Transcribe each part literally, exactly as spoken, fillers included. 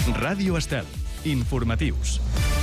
Ràdio Estel. Informatius.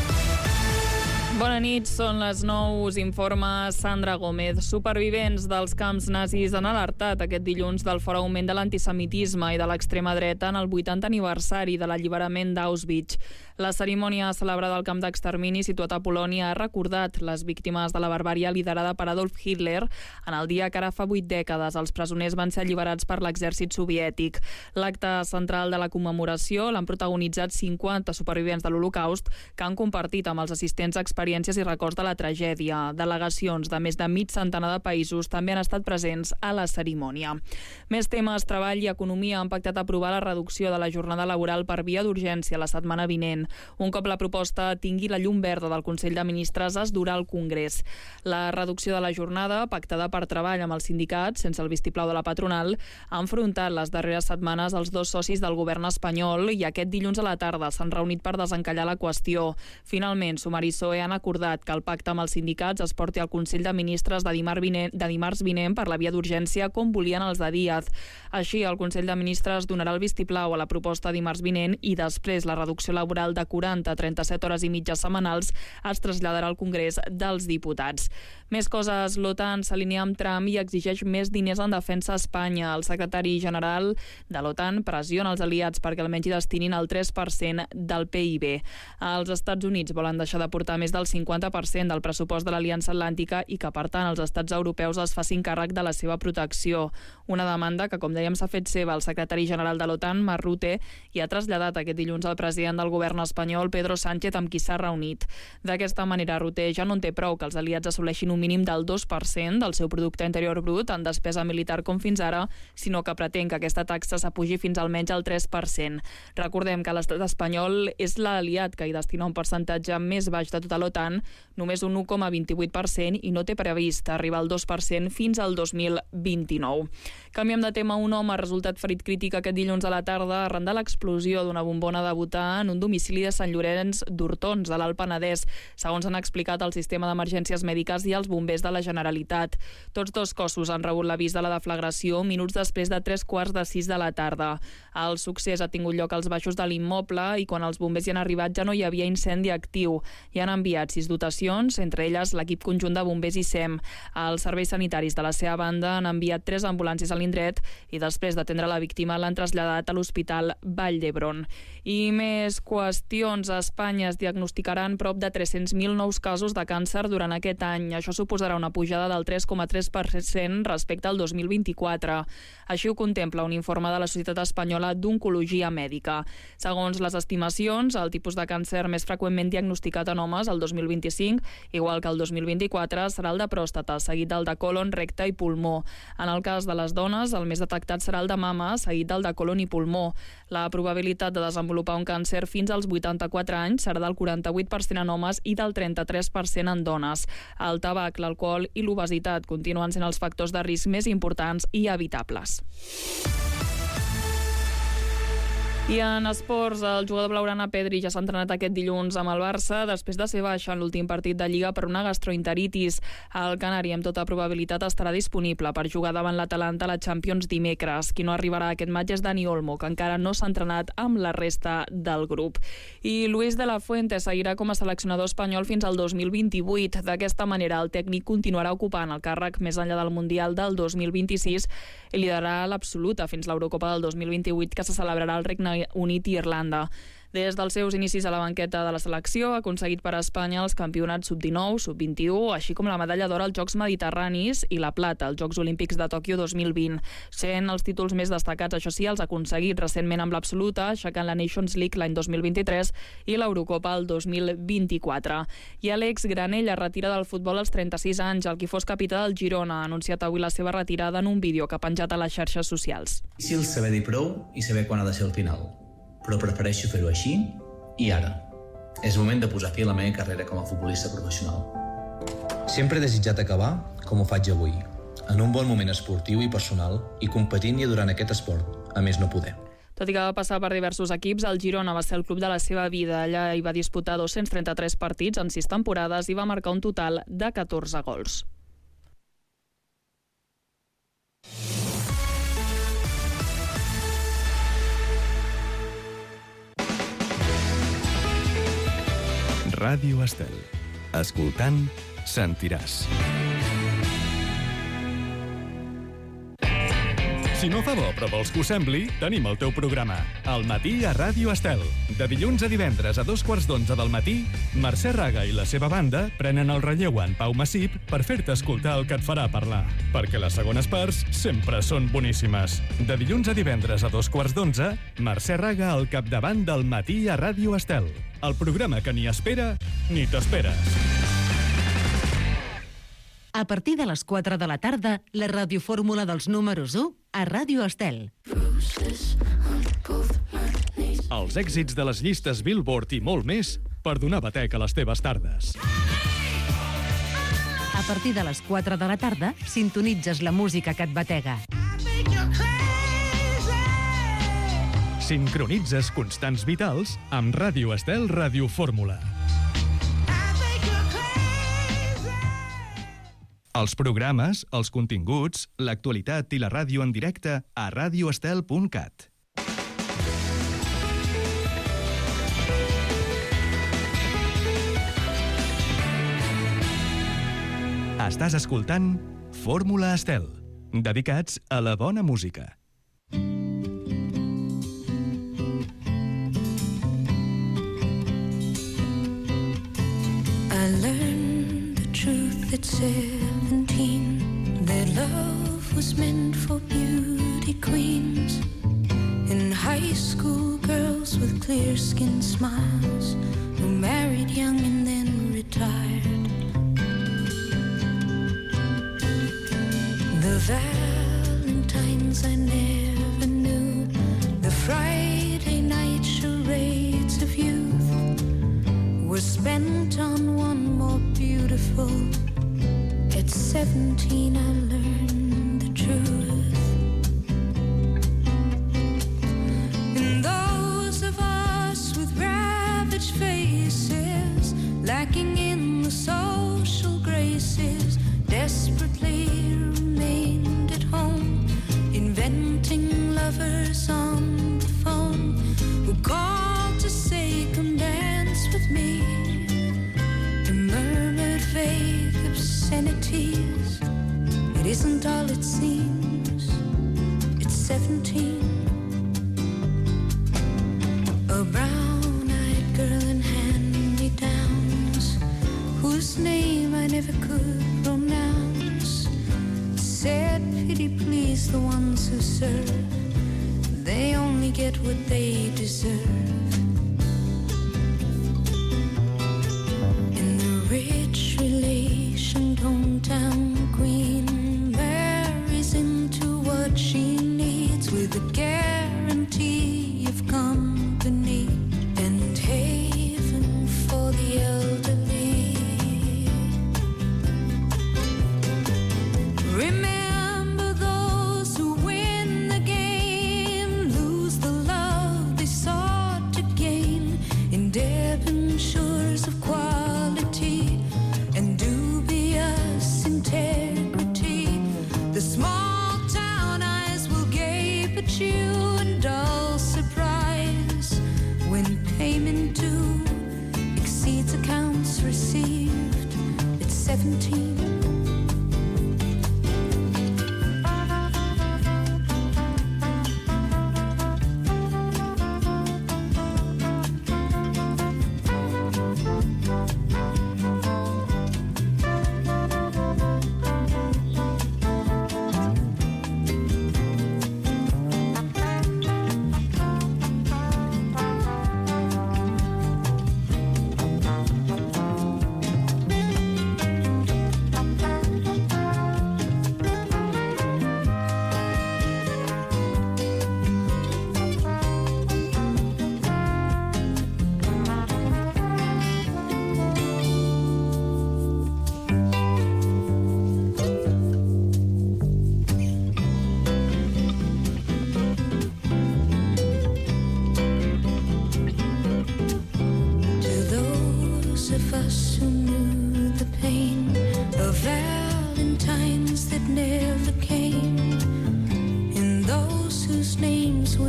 Bona nit, són les nou, us informa Sandra Gómez. Supervivents dels camps nazis han alertat aquest dilluns del fort augment de l'antisemitisme i de l'extrema dreta en el vuitantè aniversari de l'alliberament d'Auschwitz. La cerimònia celebrada al camp d'extermini situat a Polònia ha recordat les víctimes de la barbària liderada per Adolf Hitler en el dia que ara fa vuit dècades els presoners van ser alliberats per l'exèrcit soviètic. L'acte central de la commemoració l'han protagonitzat cinquanta supervivents de l'Holocaust que han compartit amb els assistents experiències i records de la tragèdia. Delegacions de més de mig centenar de països també han estat presents a la cerimònia. Més temes, treball i economia han pactat aprovar la reducció de la jornada laboral per via d'urgència la setmana vinent. Un cop la proposta tingui la llum verda del Consell de Ministres, es durà al Congrés. La reducció de la jornada, pactada per Treball amb els sindicats, sense el vistiplau de la patronal, ha enfrontat les darreres setmanes els dos socis del govern espanyol i aquest dilluns a la tarda s'han reunit per desencallar la qüestió. Finalment, Sumar i P S O E han acordat que el pacte amb els sindicats es porti al Consell de Ministres de dimarts vinent, de dimarts vinent per la via d'urgència com volien els de Díaz. Així, el Consell de Ministres donarà el vistiplau a la proposta dimarts vinent i després la reducció laboral de quaranta a trenta-set hores i mitja setmanals es traslladarà al Congrés dels Diputats. Més coses, l'OTAN s'alinea amb Trump i exigeix més diners en defensa a Espanya. El secretari general de l'OTAN pressiona els aliats perquè almenys hi destinin el tres per cent del P I B. Els Estats Units volen deixar d'aportar més del cinquanta per cent del pressupost de l'Aliança Atlàntica i que, per tant, els estats europeus es facin càrrec de la seva protecció. Una demanda que, com dèiem, s'ha fet seva el secretari general de l'OTAN, Mark Rutte, i ha traslladat aquest dilluns al president del govern espanyol, Pedro Sánchez, amb qui s'ha reunit. D'aquesta manera, Rutte ja no en té prou que els aliats assoleixin un mínim del dos per cent del seu producte interior brut en despesa militar com fins ara, sinó que pretén que aquesta taxa s'apugi fins almenys al tres per cent. Recordem que l'estat espanyol és l'aliat que hi destina un percentatge més baix de tota l'OTAN, només un u coma vint-i-vuit per cent, i no té previst arribar al dos per cent fins al dos mil vint-i-nou. Canviem de tema. Un home ha resultat ferit crític aquest dilluns a la tarda arran de l'explosió d'una bombona de butà en un domicili de Sant Llorenç d'Hortons, a l'Alt Penedès, segons han explicat el sistema d'emergències mèdiques i els bombers de la Generalitat. Tots dos cossos han rebut l'avís de la deflagració minuts després de tres quarts de sis de la tarda. El succés ha tingut lloc als baixos de l'immoble i quan els bombers hi han arribat ja no hi havia incendi actiu. Hi han enviat sis dotacions, entre elles l'equip conjunt de bombers i S E M. Els serveis sanitaris de la seva banda han enviat tres ambulàncies a l'indret i després d'atendre la víctima l'han traslladat a l'Hospital Vall d'Hebron. I més qüestions. A Espanya es diagnosticaran prop de tres-cents mil nous casos de càncer durant aquest any. Això suposarà una pujada del tres coma tres per cent respecte al dos mil vint-i-quatre. Així ho contempla un informe de la Societat Espanyola d'Oncologia Mèdica. Segons les estimacions, el tipus de càncer més freqüentment diagnosticat en homes el dos mil vint-i-cinc, igual que el dos mil vint-i-quatre, serà el de pròstata, seguit del de colon, recte i pulmó. En el cas de les dones, el més detectat serà el de mama, seguit del de colon i pulmó. La probabilitat de desenvolupar un càncer fins als vuitanta-quatre anys serà del quaranta-vuit per cent en homes i del trenta-tres per cent en dones. El tabac, l'alcohol i l'obesitat continuen sent els factors de risc més importants i evitables. I en esports, el jugador blaugrana Pedri ja s'ha entrenat aquest dilluns amb el Barça després de ser baixa en l'últim partit de Lliga per una gastroenteritis. El canari, amb tota probabilitat, estarà disponible per jugar davant l'Atalanta a la Champions dimecres. Qui no arribarà a aquest match és Dani Olmo, que encara no s'ha entrenat amb la resta del grup. I Luis de la Fuente seguirà com a seleccionador espanyol fins al dos mil vint-i-vuit. D'aquesta manera, el tècnic continuarà ocupant el càrrec més enllà del Mundial del dos mil vint-i-sis i liderarà l'absoluta fins l'Eurocopa del dos mil vint-i-vuit, que se celebrarà al Regne Unit i Irlanda. Des dels seus inicis a la banqueta de la selecció ha aconseguit per a Espanya els campionats sub dinou, sub vint-i-u, així com la medalla d'or als Jocs Mediterranis i la plata als Jocs Olímpics de Tòquio dos mil vint. Sent els títols més destacats, això sí, els ha aconseguit recentment amb l'absoluta, aixecant la Nations League l'any dos mil vint-i-tres i l'Eurocopa el dos mil vint-i-quatre. I Àlex Granell es retira del futbol als trenta-sis anys. El qui fos capità del Girona ha anunciat avui la seva retirada en un vídeo que ha penjat a les xarxes socials. Difícil saber dir prou i saber quan ha de ser el final, però prefereixo fer-ho així i ara. És moment de posar fi a la meva carrera com a futbolista professional. Sempre he desitjat acabar com ho faig avui, en un bon moment esportiu i personal i competint i durant aquest esport, a més no poder. Tot i que va passar per diversos equips, el Girona va ser el club de la seva vida. Allà hi va disputar dos-cents trenta-tres partits en sis temporades i va marcar un total de catorze gols. Ràdio Estel. Escoltant, sentiràs. Si no fa bo, però vols que ho sembli, tenim el teu programa. Al matí a Ràdio Estel. De dilluns a divendres a dos quarts d'onze del matí, Mercè Raga i la seva banda prenen el relleu en Pau Massip per fer-te escoltar el que et farà parlar. Perquè les segones parts sempre són boníssimes. De dilluns a divendres a dos quarts d'onze, Mercè Raga al capdavant del matí a Ràdio Estel. El programa que ni espera ni t'esperes. A partir de les quatre de la tarda, la radiofórmula dels números u a Ràdio Estel. Els èxits de les llistes Billboard i molt més per donar batec a les teves tardes. A partir de les quatre de la tarda, sintonitzes la música que et batega. Sincronitzes constants vitals amb Ràdio Estel Radiofórmula. Els programes, els continguts, l'actualitat i la ràdio en directe a radioestel punt cat. Estàs escoltant Fórmula Estel, dedicats a la bona música. I learned the truth at seventeen, that love was meant for beauty queens. In high school, girls with clear skin smiles who married young and then retired. The Valentines I never knew, the Friday night charades of youth were spent on one more beautiful. At seventeen I learned the truth. And those of us with ravaged faces, lacking in the social graces, desperately remained at home, inventing lovers on the phone who called to say, come dance with me, and murmured vague obscenities. It isn't all it seems, it's seventeen. A brown-eyed girl in hand-me-downs, whose name I never could pronounce, said, pity please the ones who serve, they only get what they deserve. And the rich relation hometown queen marries into what she needs, with a guarantee of company and haven for the elderly. Remember those who win the game, lose the love they sought to gain, in debentures of quality and dubious integrity. The small town eyes will gape at you in dull surprise when payment due exceeds accounts received. It's seventeen.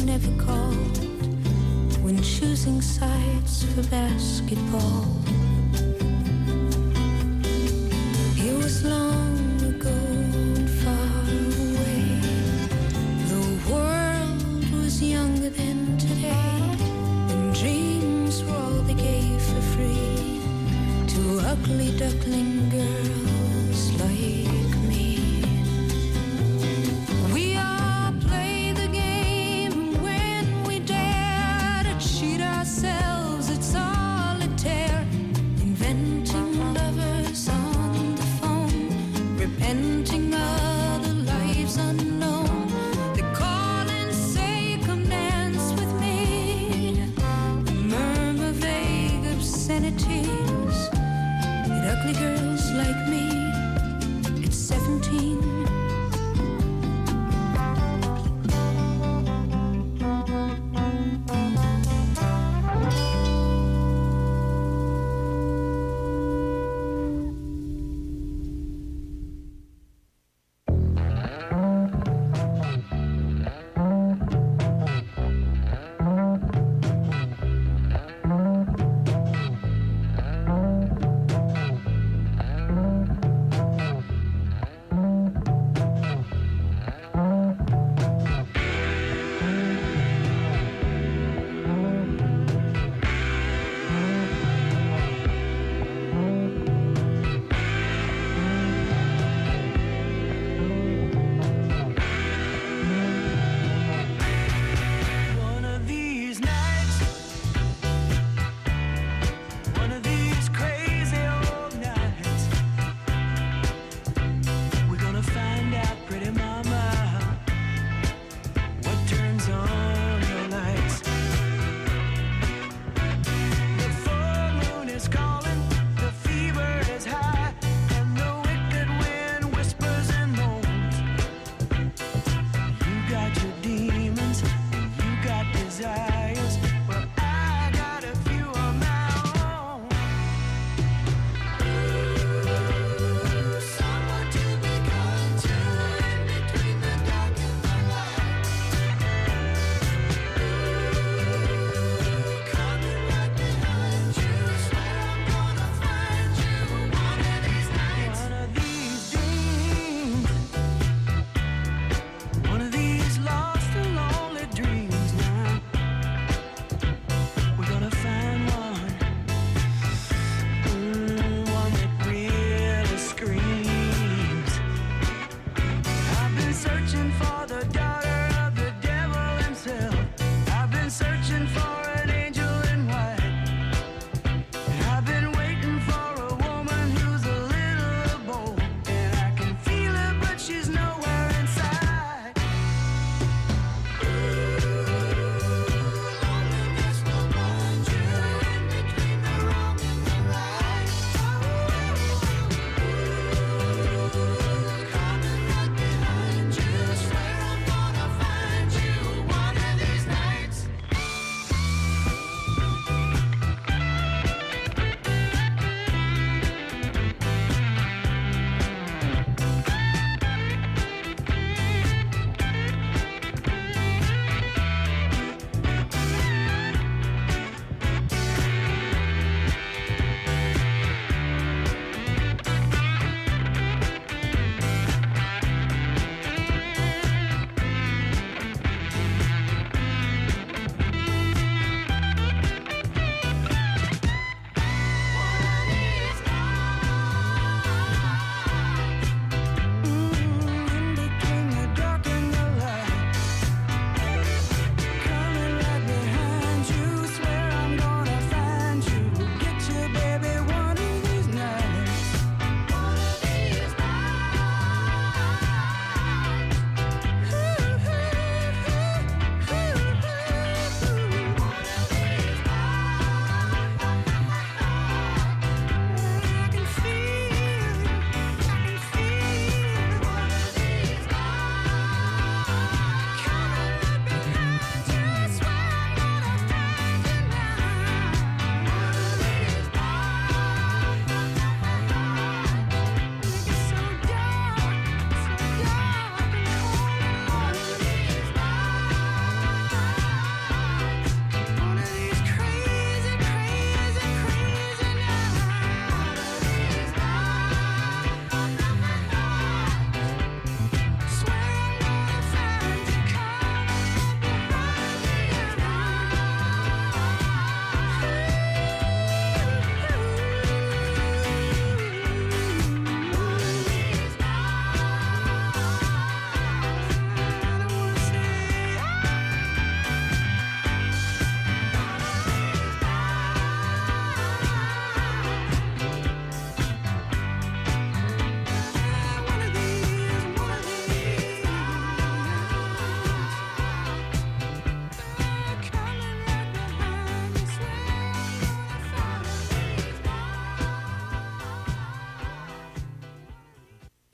Basketball.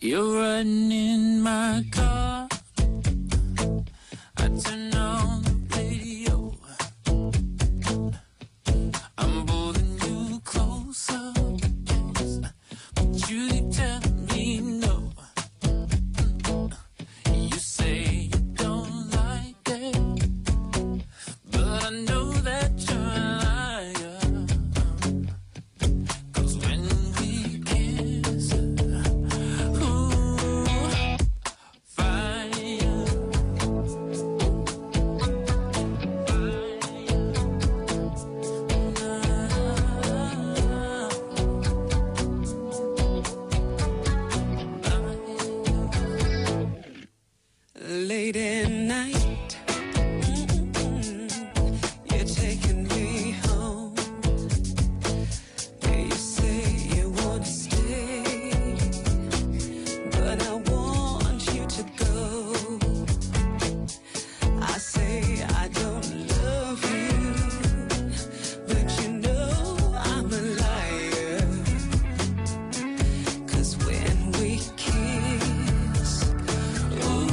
You're riding in my car. I turn on the radio. I'm pulling you closer, but you keep telling me no. You say you don't like it, but I know that you're a liar. 'Cause when we kiss, ooh, fire. Late at night, mm-mm, you're taking me home. You say you want to stay, but I want you to go. I say I don't love you, but you know I'm a liar. 'Cause when we kiss, ooh,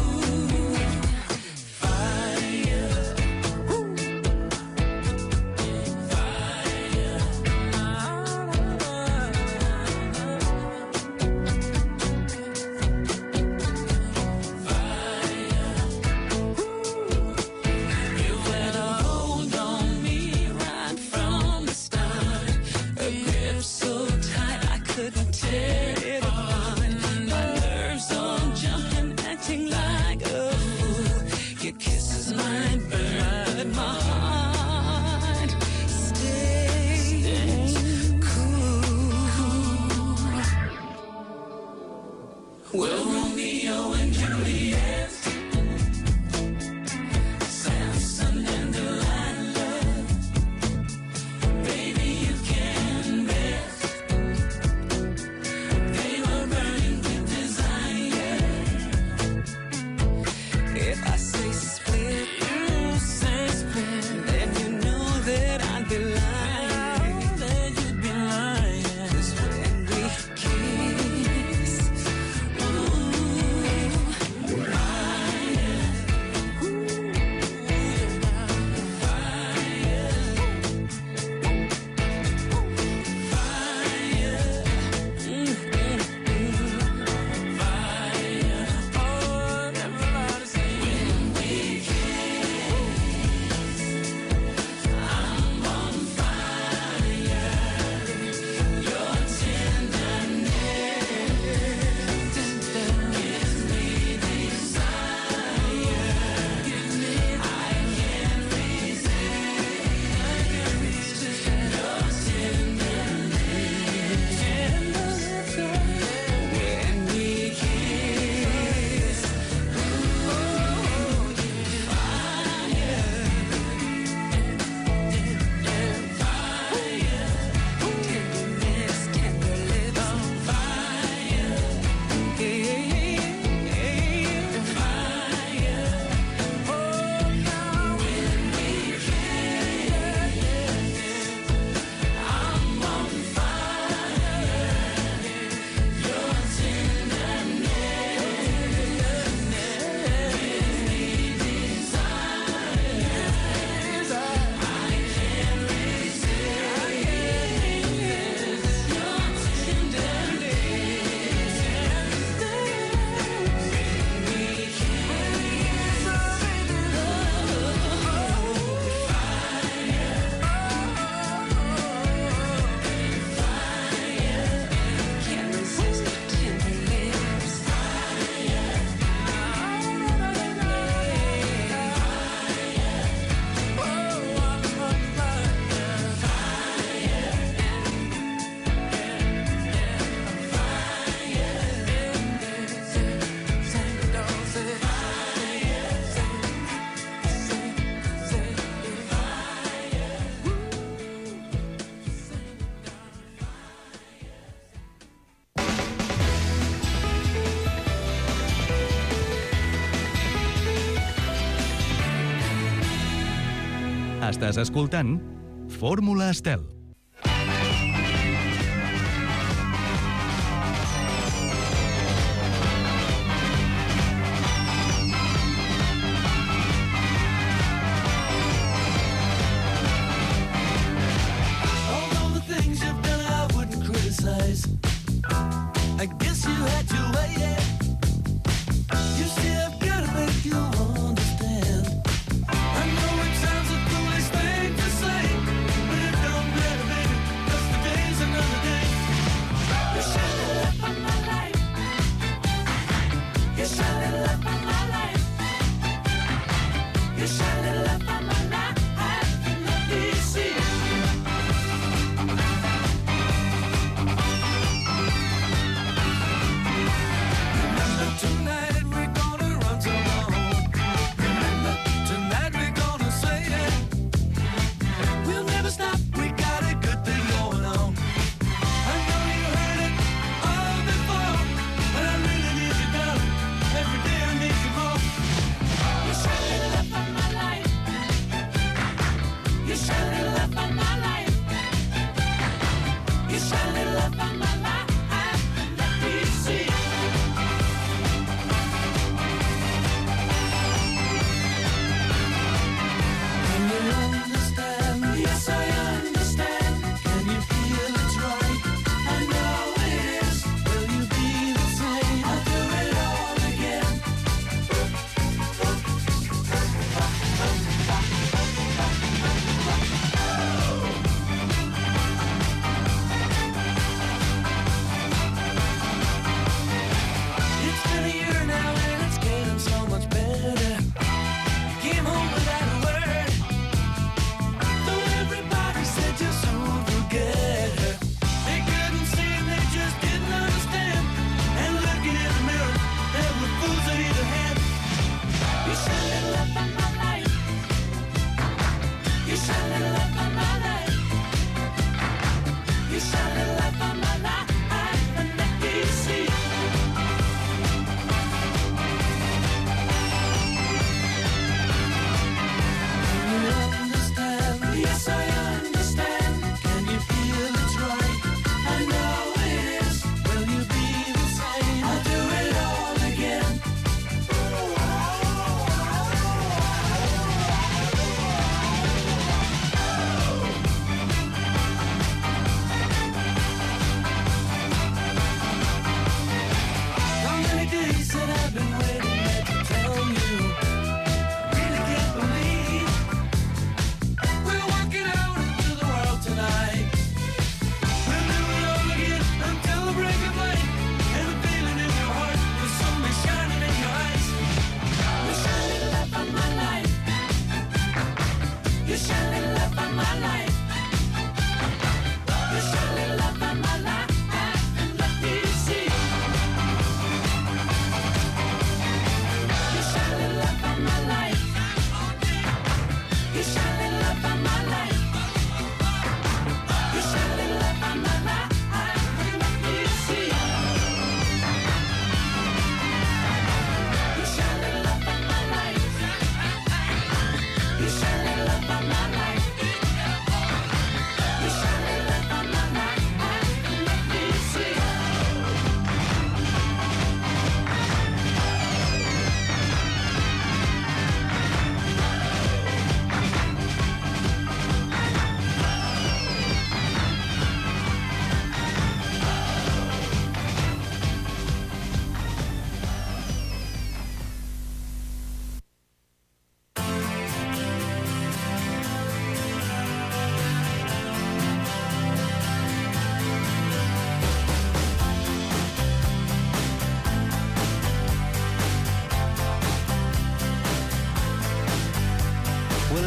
Estàs escoltant Fórmula Estel.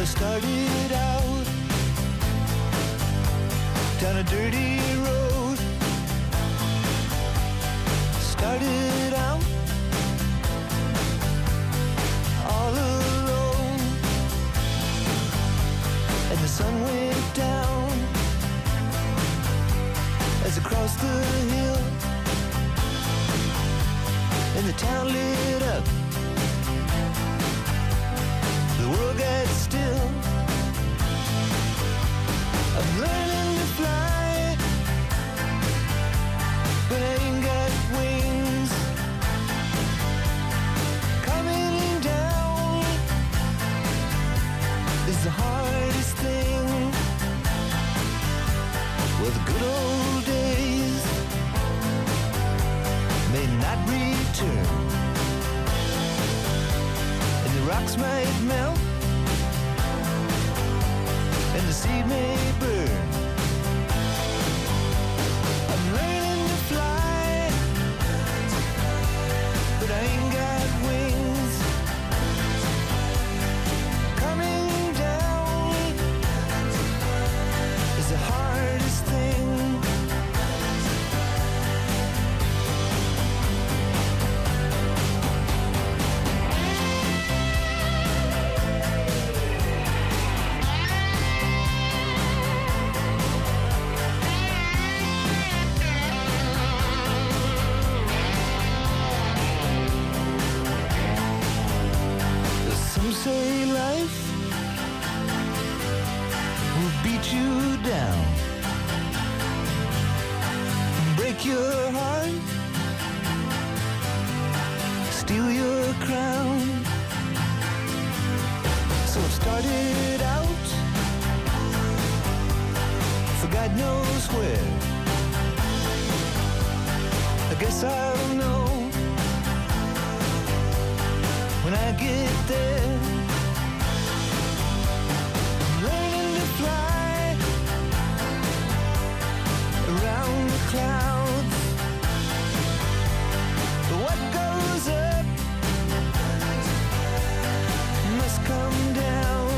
started out down a dirty road. Started out all alone, and the sun went down as I crossed the hill, and the town lit up. The world got still. I'm learning to fly, but I ain't got wings. Coming down is the hardest thing. Well, the good old days may not return, and the rocks might melt, and the seed may burn. I'm learning to fly, but I ain't got wings. Coming down is the hardest thing. Some say life will beat you down, break your heart, steal your crown. So it started out for God knows where. I guess I'll know when I get there. I'm learning to fly around the clouds. What goes up must come down.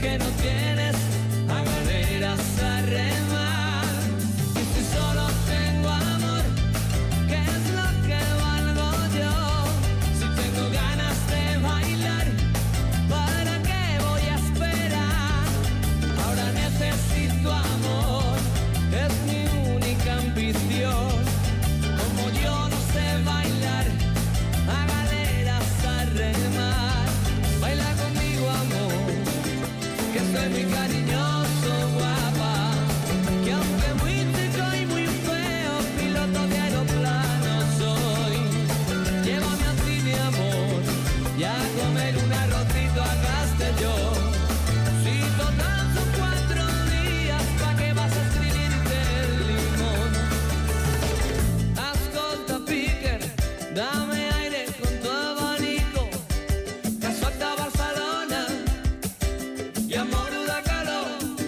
que no tienes a galeras a remar. Y si solo tengo amor, ¿qué es lo que valgo yo? Si tengo ganas de bailar, ¿para qué voy a esperar? Ahora necesito amor, es mi única ambición. Como yo no sé bailar, a galeras a remar. Baila conmigo, amor, que soy muy cariñoso, guapa. Que aunque muy chico y muy feo, piloto de aeroplano soy. Llévame a ti, mi amor, y a comer un arrocito a Castellón. Si total son cuatro días, ¿pa' qué vas a escribirte el limón? Ascolta, Piquer, dame aire con tu abanico, que suelta Barcelona y amor da calor.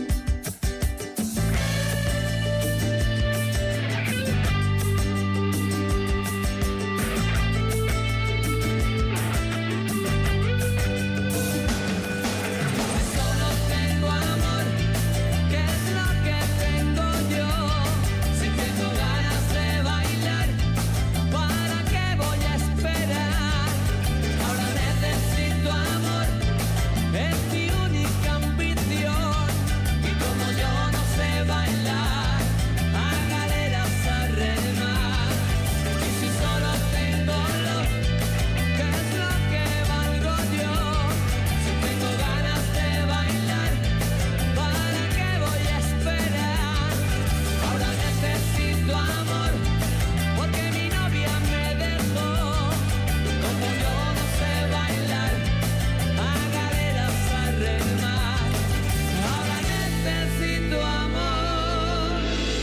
Si solo tengo amor, ¿qué es lo que tengo yo? Si tengo ganas de bailar, ¿para qué voy a esperar? Ahora necesito amor, es mi única ambición. Y como yo no sé bailar, a galeras a remar. Y si solo tengo love, ¿qué es lo que valgo yo? Si tengo ganas de bailar, ¿para qué voy a esperar? Ahora necesito amor, porque mi novia me dejó. Como yo no sé bailar, a galeras a remar. Ahora necesito amor.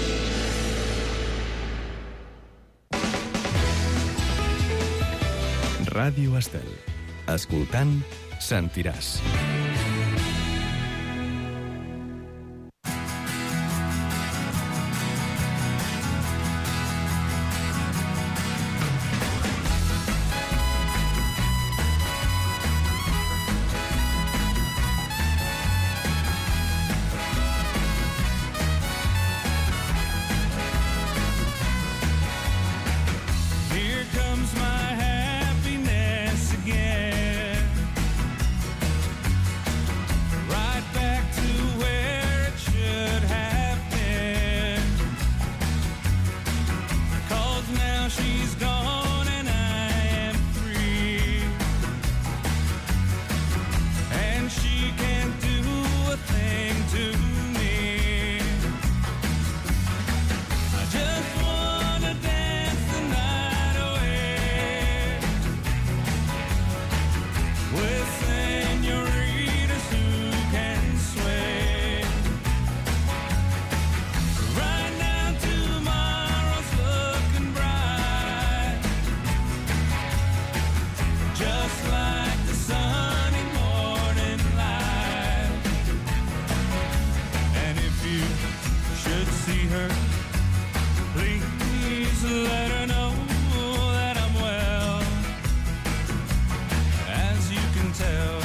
Ràdio Estel. Escoltant, sentiràs. Here comes my happiness again. Right back to where it should have been. 'Cause now she's gone and I am free. And she can't do a thing to me. I just wanna dance the night away with senoritas who can sway. Right now tomorrow's looking bright, just like the sunny morning light. And if you should see her, please let her know that I'm well, as you can tell.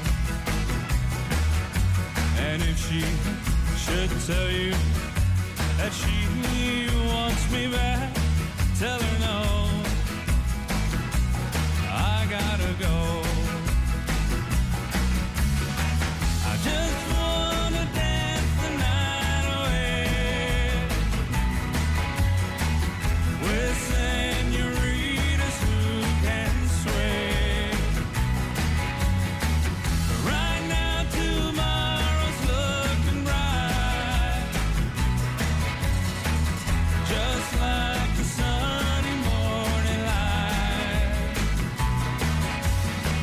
And if she should tell you that she wants me back, tell her no, I gotta go. I just wanna dance the night away with senoritas who can sway. Right now tomorrow's looking bright, just like the sunny morning light.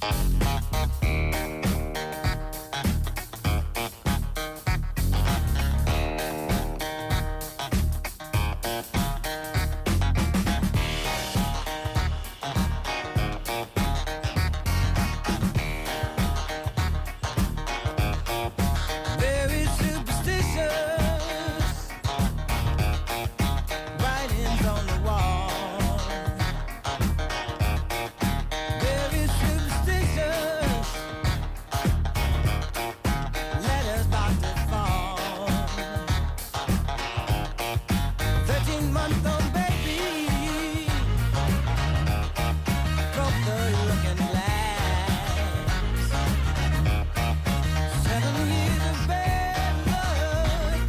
Very superstitious, writings on the wall. Very superstitious, letters about to fall. Thirteen-month-old baby broke the looking glass. Seven years of bad luck,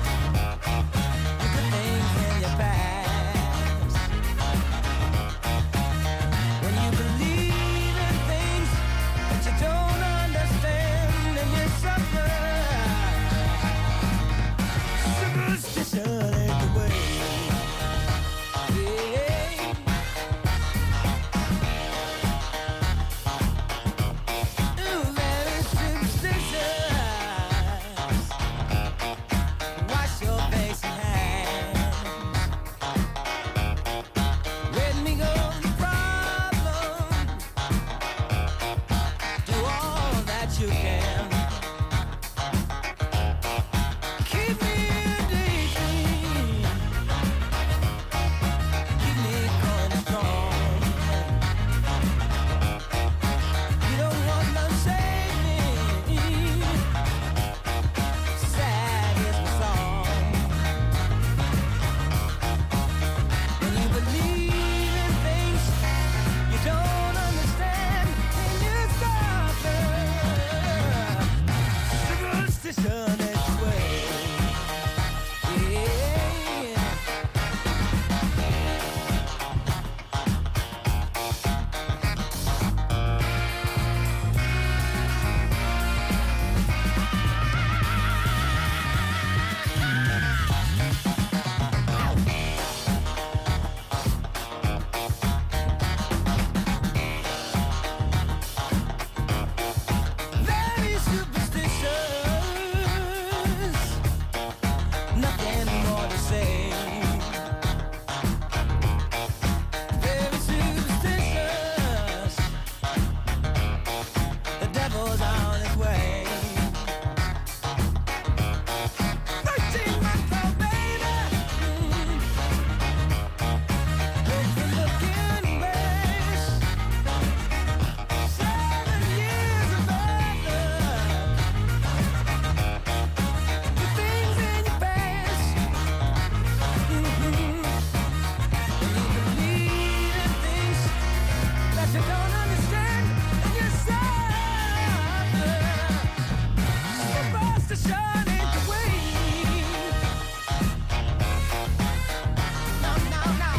good things in your past. When you believe in things that you don't understand and you suffer, superstition ain't the way. Yeah. Ooh, very superstitious. Wash your face and hands. Let me go the problem. Do all that you can. Keep me daydream. Keep me going strong. You don't want no saving. Sad is the song. When you believe in things you don't understand and you suffer, superstition is the way. Yeah. Very superstitious, nothing more to say. Very superstitious, the devil's on his way. Thirteen-month-old baby, mm, broke the looking glass. Seven years of bad luck, good things in your past. Mm-hmm. When you believe in things that you don't understand and you suffer, superstition ain't the way. No, no, no.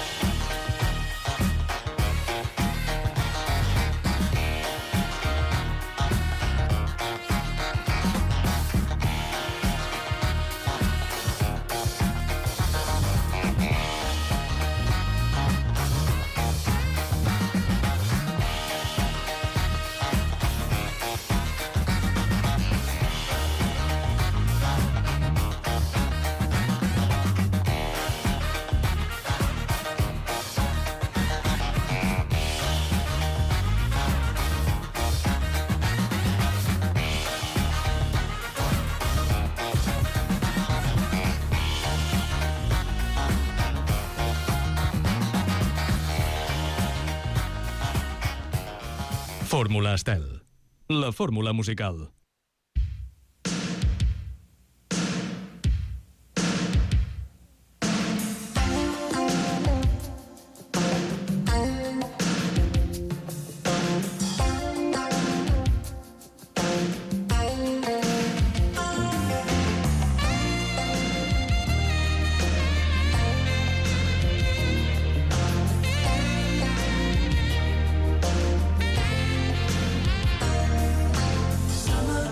Fórmula Estel, la fórmula musical. Summer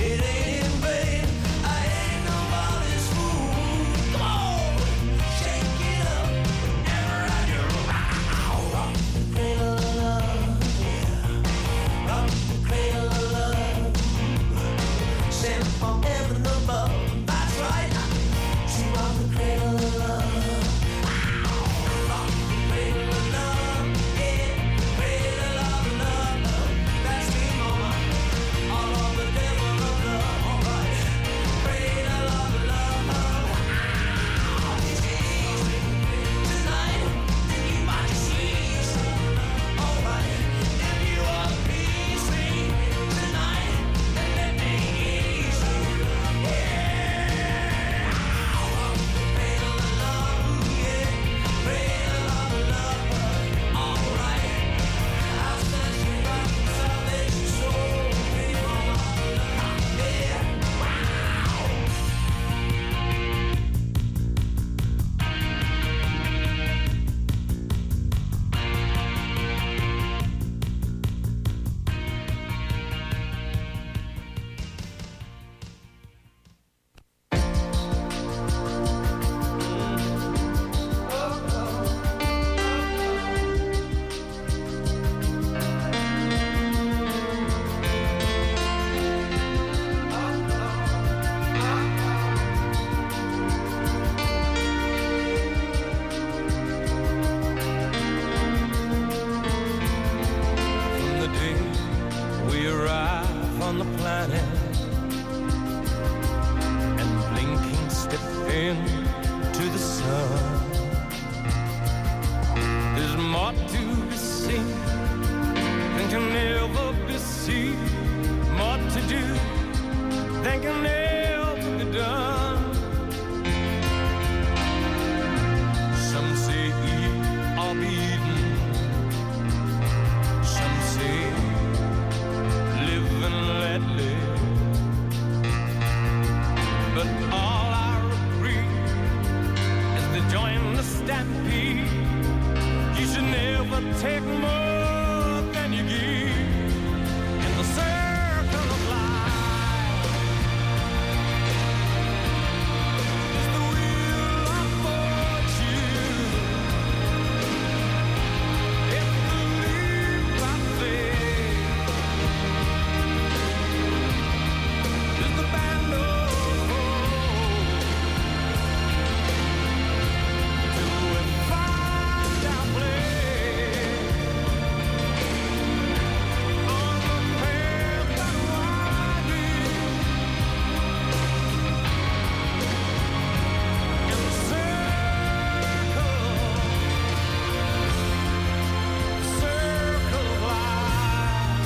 It ain't in vain. I ain't nobody's fool. Come on, shake it up and rock it around. Rock the cradle of love, yeah. Rock the cradle of love. Sent from heaven above. That's right. She rock the cradle of love. Rock the cradle of love, yeah. Cradle of love. That's me, mama. All of the devil of love. All right. Cradle of love. It's easy tonight. Then you might see. All right. If you are peaceful tonight, then let me ease you. Yeah. Rock the cradle of love, yeah. Cradle of love. All right. I'll set you up, salvation soul. Pretty mama. Yeah. Wow. From the day we arrive on the planet and blinking step into the sun, there's more to be seen than can ever be seen, more to do than can ever be done. Some say eat or be eaten, some say live and let live. But all I agree is to join the stampede. You should never take more than you give in the circle of life. It's the wheel of fortune. It's the leap of faith. It's the band of hope. Do we find our place on the path that winds in the circle, circle of life?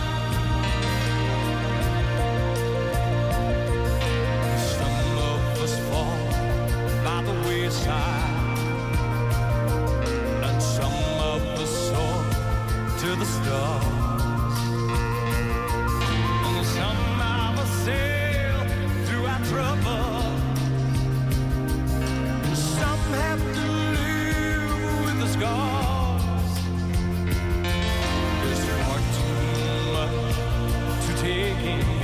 Some of us fall by the wayside, and some of us soar to the stars, and some of us sail through our trouble, and some have to live with the scars. There's far too much to take in